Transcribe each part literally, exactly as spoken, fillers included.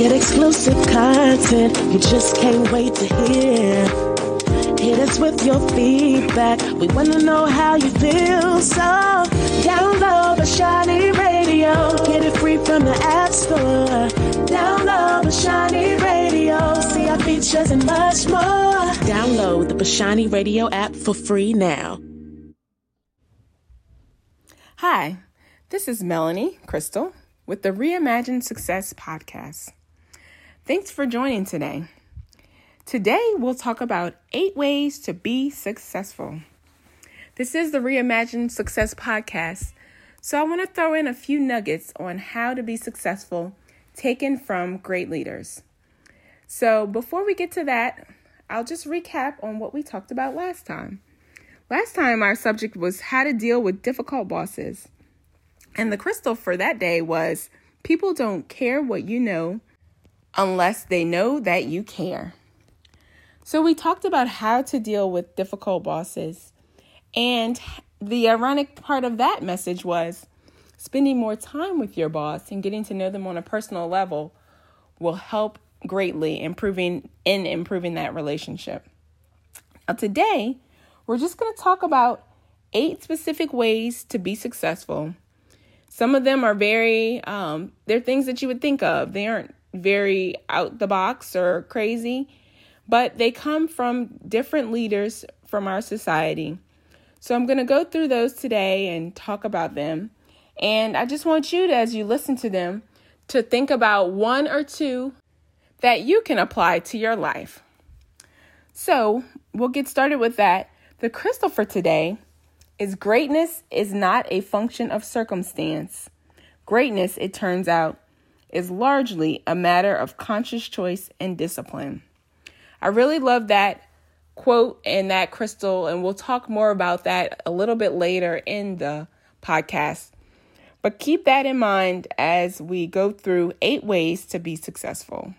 Get exclusive content you just can't wait to hear. Hit us with your feedback. We want to know how you feel. So download Bashani Radio. Get it free from the App Store. Download Bashani Radio. See our features and much more. Download the Bashani Radio app for free now. Hi, this is Melanie Crystal with the Reimagine Success podcast. Thanks for joining today. Today, we'll talk about eight ways to be successful. This is the Reimagine Success podcast, so I want to throw in a few nuggets on how to be successful taken from great leaders. So before we get to that, I'll just recap on what we talked about last time. Last time, our subject was how to deal with difficult bosses. And the crystal for that day was, people don't care what you know unless they know that you care. So we talked about how to deal with difficult bosses. And the ironic part of that message was spending more time with your boss and getting to know them on a personal level will help greatly improving in improving that relationship. Now today, we're just going to talk about eight specific ways to be successful. Some of them are very, um, they're things that you would think of. They aren't very out the box or crazy, but they come from different leaders from our society. So I'm going to go through those today and talk about them. And I just want you to, as you listen to them, to think about one or two that you can apply to your life. So we'll get started with that. The crystal for today is greatness is not a function of circumstance. Greatness, it turns out, is largely a matter of conscious choice and discipline. I really love that quote and that crystal, and we'll talk more about that a little bit later in the podcast. But keep that in mind as we go through eight ways to be successful.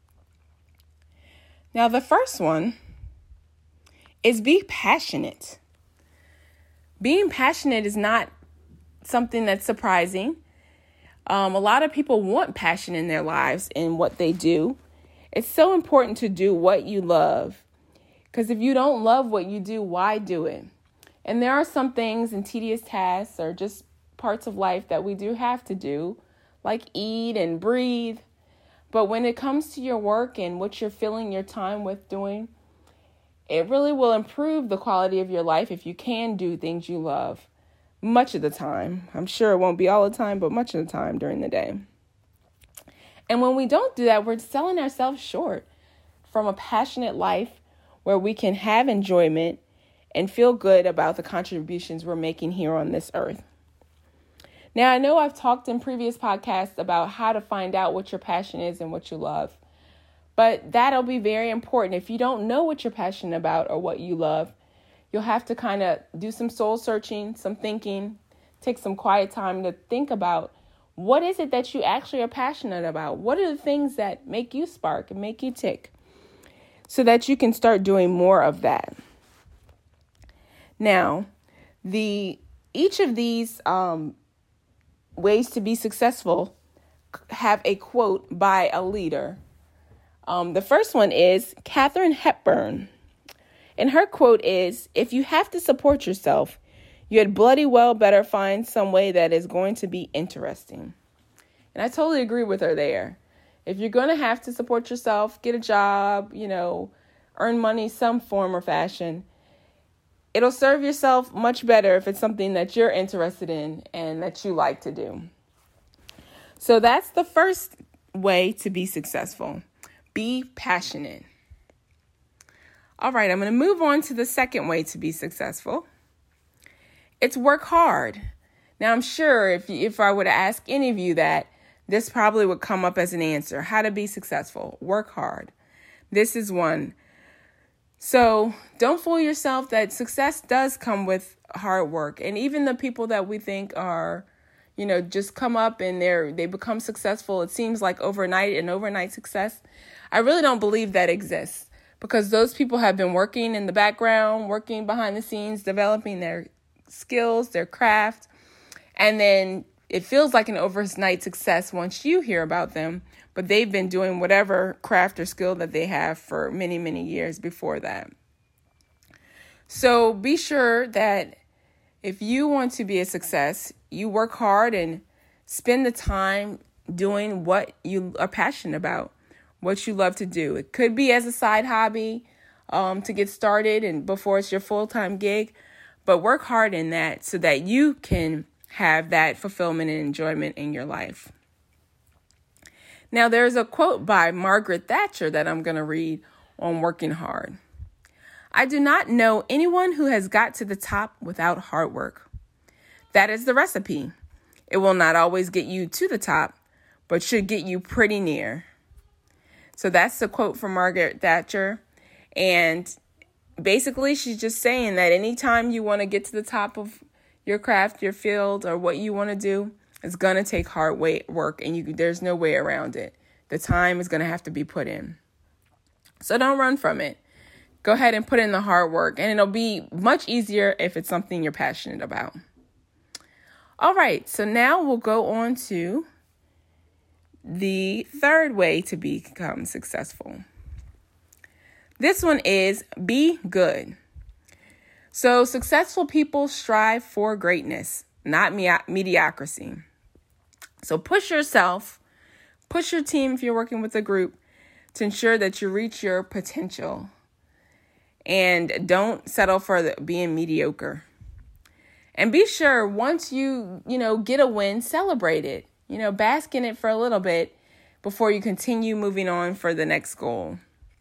Now, the first one is be passionate. Being passionate is not something that's surprising. Um, a lot of people want passion in their lives and what they do. It's so important to do what you love, because if you don't love what you do, why do it? And there are some things and tedious tasks or just parts of life that we do have to do, like eat and breathe. But when it comes to your work and what you're filling your time with doing, it really will improve the quality of your life if you can do things you love much of the time. I'm sure it won't be all the time, but much of the time during the day. And when we don't do that, we're selling ourselves short from a passionate life where we can have enjoyment and feel good about the contributions we're making here on this earth. Now, I know I've talked in previous podcasts about how to find out what your passion is and what you love. But that'll be very important. If you don't know what you're passionate about or what you love, you'll have to kind of do some soul searching, some thinking, take some quiet time to think about what is it that you actually are passionate about? What are the things that make you spark and make you tick so that you can start doing more of that? Now, the each of these um, ways to be successful have a quote by a leader. Um, the first one is Katharine Hepburn. And her quote is, "If you have to support yourself, you had bloody well better find some way that is going to be interesting." And I totally agree with her there. If you're going to have to support yourself, get a job, you know, earn money some form or fashion, it'll serve yourself much better if it's something that you're interested in and that you like to do. So that's the first way to be successful. Be passionate. All right, I'm going to move on to the second way to be successful. It's work hard. Now, I'm sure if if I were to ask any of you that, this probably would come up as an answer. How to be successful. Work hard. This is one. So don't fool yourself that success does come with hard work. And even the people that we think are, you know, just come up and they're they become successful, it seems like overnight, an overnight success. I really don't believe that exists, because those people have been working in the background, working behind the scenes, developing their skills, their craft. And then it feels like an overnight success once you hear about them. but they've been doing whatever craft or skill that they have for many, many years before that. So be sure that if you want to be a success, you work hard and spend the time doing what you are passionate about, what you love to do. It could be as a side hobby um, to get started and before it's your full-time gig, but work hard in that so that you can have that fulfillment and enjoyment in your life. Now, there's a quote by Margaret Thatcher that I'm going to read on working hard. I do not know anyone who has got to the top without hard work. That is the recipe. It will not always get you to the top, but should get you pretty near. So that's the quote from Margaret Thatcher. And basically, she's just saying that anytime you want to get to the top of your craft, your field, or what you want to do, it's going to take hard work, and you there's no way around it. The time is going to have to be put in. So don't run from it. Go ahead and put in the hard work, and it'll be much easier if it's something you're passionate about. All right, so now we'll go on to the third way to become successful. This one is be good. So successful people strive for greatness, not me- mediocrity. So push yourself, push your team if you're working with a group to ensure that you reach your potential. And don't settle for the, being mediocre. And be sure once you, you know, get a win, celebrate it. You know, bask in it for a little bit before you continue moving on for the next goal.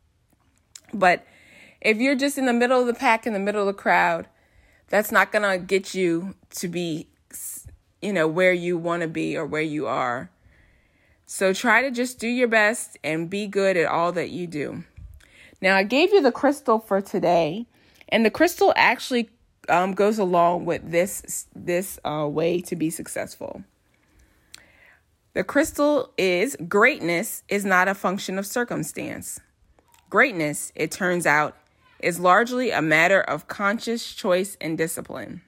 But if you're just in the middle of the pack, in the middle of the crowd, that's not going to get you to be, you know, where you want to be or where you are. So try to just do your best and be good at all that you do. Now, I gave you the crystal for today, and the crystal actually um, goes along with this, this uh, way to be successful. The crystal is greatness is not a function of circumstance. Greatness, it turns out, is largely a matter of conscious choice and discipline.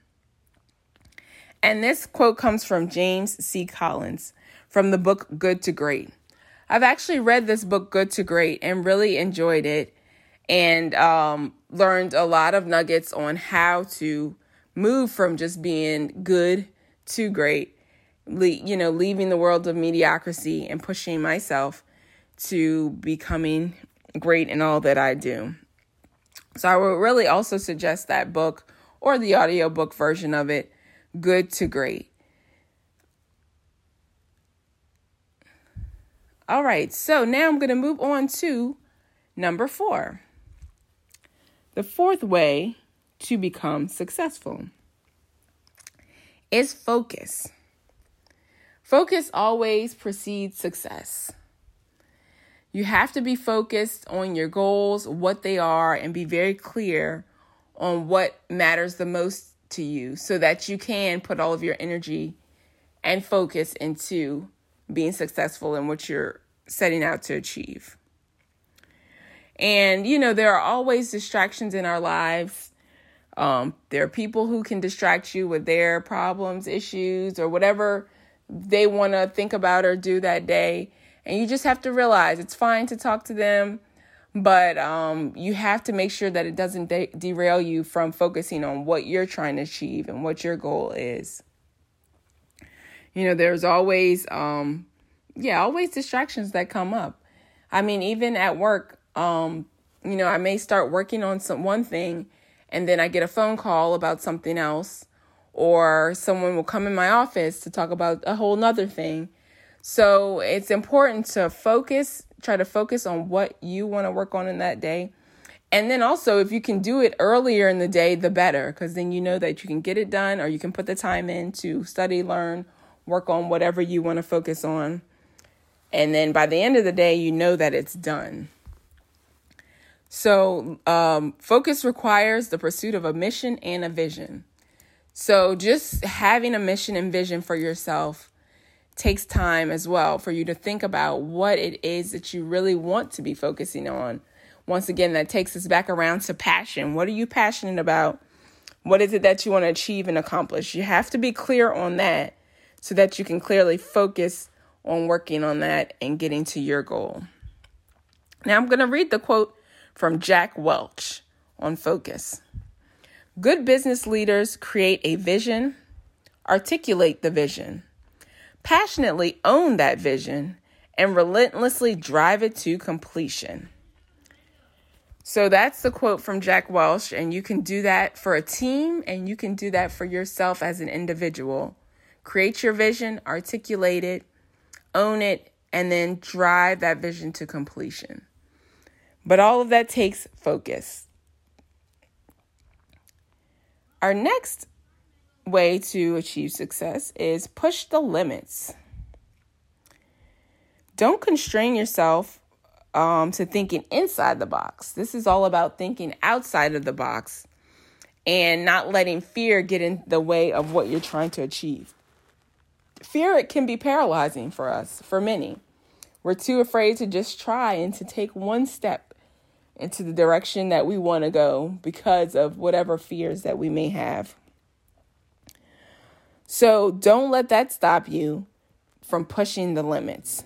And this quote comes from James C. Collins from the book Good to Great. I've actually read this book, Good to Great, and really enjoyed it. And um, learned a lot of nuggets on how to move from just being good to great, le- you know, leaving the world of mediocrity and pushing myself to becoming great in all that I do. So I would really also suggest that book or the audiobook version of it, Good to Great. All right, so now I'm going to move on to number four. The fourth way to become successful is focus. Focus always precedes success. You have to be focused on your goals, what they are, and be very clear on what matters the most to you so that you can put all of your energy and focus into being successful in what you're setting out to achieve. And, you know, there are always distractions in our lives. Um, there are people who can distract you with their problems, issues, or whatever they want to think about or do that day. And you just have to realize it's fine to talk to them, but um, you have to make sure that it doesn't de- derail you from focusing on what you're trying to achieve and what your goal is. You know, there's always, um, yeah, always distractions that come up. I mean, even at work, um, you know, I may start working on some one thing and then I get a phone call about something else, or someone will come in my office to talk about a whole nother thing. So it's important to focus, try to focus on what you want to work on in that day. And then also, if you can do it earlier in the day, the better, because then you know that you can get it done, or you can put the time in to study, learn, work on whatever you want to focus on. And then by the end of the day, you know that it's done. So um, focus requires the pursuit of a mission and a vision. So just having a mission and vision for yourself takes time as well for you to think about what it is that you really want to be focusing on. Once again, that takes us back around to passion. What are you passionate about? What is it that you want to achieve and accomplish? You have to be clear on that so that you can clearly focus on working on that and getting to your goal. Now I'm going to read the quote from Jack Welch on Focus. Good business leaders create a vision, articulate the vision, passionately own that vision, and relentlessly drive it to completion. So that's the quote from Jack Welch, and you can do that for a team, and you can do that for yourself as an individual. Create your vision, articulate it, own it, and then drive that vision to completion. But all of that takes focus. Our next way to achieve success is push the limits. Don't constrain yourself um, to thinking inside the box. This is all about thinking outside of the box and not letting fear get in the way of what you're trying to achieve. Fear, it can be paralyzing for us, for many. We're too afraid to just try and to take one step into the direction that we want to go because of whatever fears that we may have. So don't let that stop you from pushing the limits.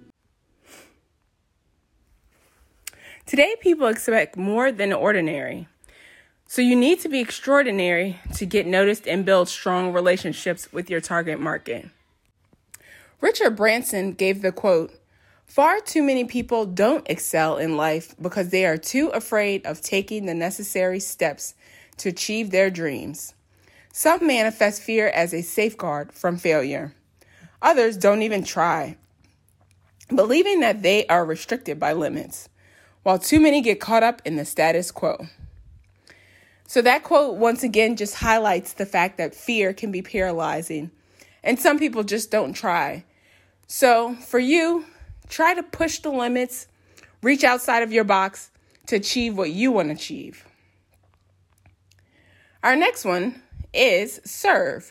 Today, people expect more than ordinary. So you need to be extraordinary to get noticed and build strong relationships with your target market. Richard Branson gave the quote, "Far too many people don't excel in life because they are too afraid of taking the necessary steps to achieve their dreams. Some manifest fear as a safeguard from failure. Others don't even try, believing that they are restricted by limits, while too many get caught up in the status quo." So that quote, once again, just highlights the fact that fear can be paralyzing, and some people just don't try. So for you, try to push the limits, reach outside of your box to achieve what you want to achieve. Our next one is serve.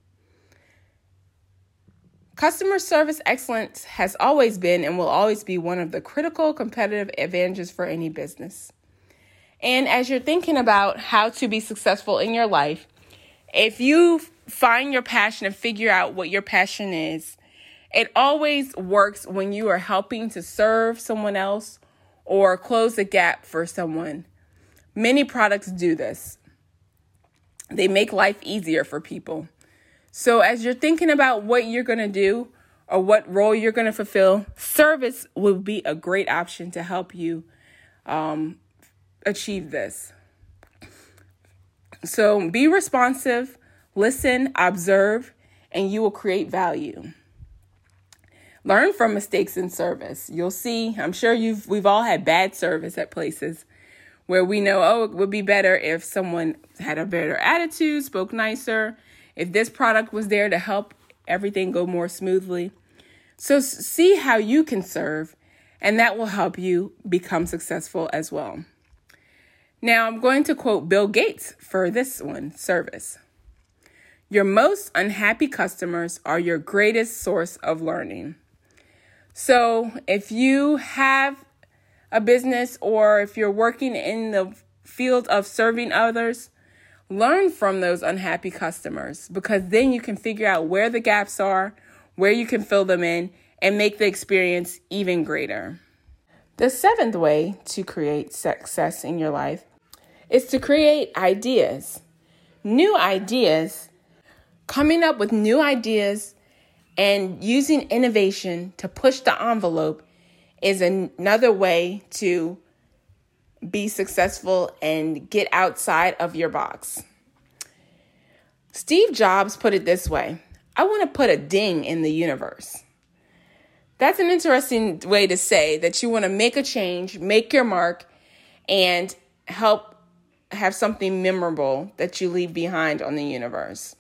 Customer service excellence has always been and will always be one of the critical competitive advantages for any business. And as you're thinking about how to be successful in your life, if you find your passion and figure out what your passion is, it always works when you are helping to serve someone else or close a gap for someone. Many products do this. They make life easier for people. So as you're thinking about what you're going to do or what role you're going to fulfill, service will be a great option to help you um, achieve this. So be responsive, listen, observe, and you will create value. Learn from mistakes in service. You'll see, I'm sure you've we've all had bad service at places where we know, oh, it would be better if someone had a better attitude, spoke nicer, if this product was there to help everything go more smoothly. So see how you can serve, and that will help you become successful as well. Now, I'm going to quote Bill Gates for this one, service. "Your most unhappy customers are your greatest source of learning." So if you have a business or if you're working in the field of serving others, learn from those unhappy customers, because then you can figure out where the gaps are, where you can fill them in, and make the experience even greater. The seventh way to create success in your life is to create ideas. New ideas, coming up with new ideas and using innovation to push the envelope is another way to be successful and get outside of your box. Steve Jobs put it this way: "I want to put a ding in the universe." That's an interesting way to say that you want to make a change, make your mark, and help have something memorable that you leave behind on the universe.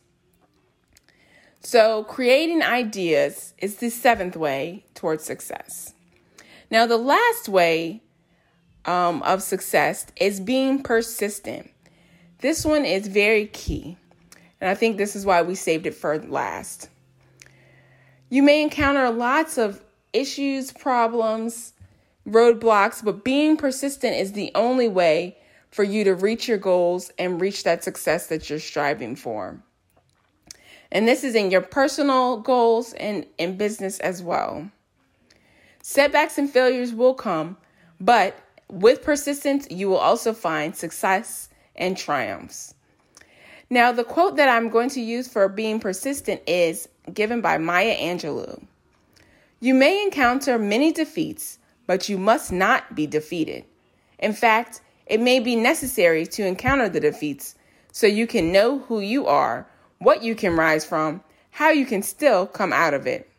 So creating ideas is the seventh way towards success. Now, the last way um, of success is being persistent. This one is very key, and I think this is why we saved it for last. You may encounter lots of issues, problems, roadblocks, but being persistent is the only way for you to reach your goals and reach that success that you're striving for. And this is in your personal goals and in business as well. Setbacks and failures will come, but with persistence, you will also find success and triumphs. Now, the quote that I'm going to use for being persistent is given by Maya Angelou. You may encounter many defeats, but you must not be defeated. In fact, it may be necessary to encounter the defeats so you can know who you are, what you can rise from, how you can still come out of it.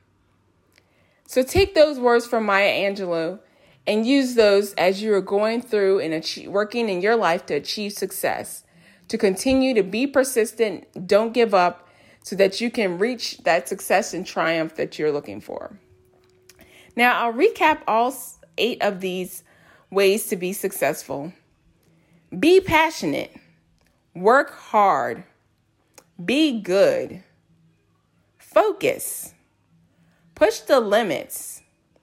So take those words from Maya Angelou and use those as you are going through and achieve, working in your life to achieve success, to continue to be persistent, don't give up, so that you can reach that success and triumph that you're looking for. Now, I'll recap all eight of these ways to be successful. Be passionate. Work hard. Be good. Focus. Push the limits.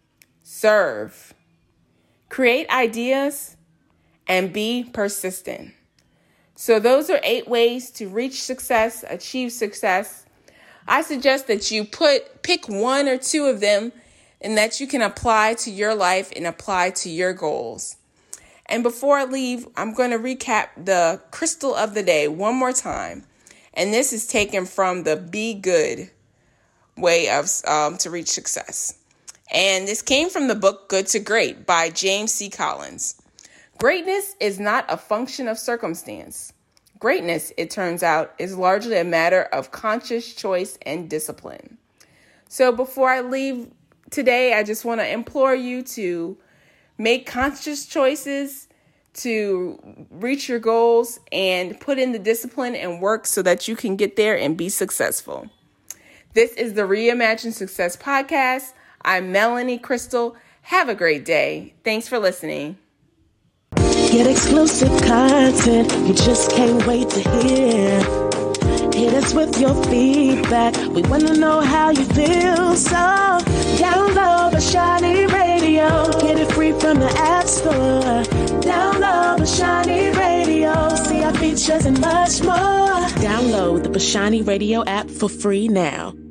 Serve. Create ideas. And be persistent. So those are eight ways to reach success, achieve success. I suggest that you put pick one or two of them and that you can apply to your life and apply to your goals. And before I leave, I'm going to recap the crystal of the day one more time. And this is taken from the Be Good way of um, to reach success. And this came from the book Good to Great by James C. Collins. Greatness is not a function of circumstance. Greatness, it turns out, is largely a matter of conscious choice and discipline. So before I leave today, I just want to implore you to make conscious choices to reach your goals and put in the discipline and work so that you can get there and be successful. This is the Reimagine Success Podcast. I'm Melanie Crystal. Have a great day. Thanks for listening. Get exclusive content you just can't wait to hear. Hit us with your feedback. We want to know how you feel. So download Bashani Radio. Get it free from the App Store. Download Bashani Radio. See our features and much more. Download the Bashani Radio app for free now.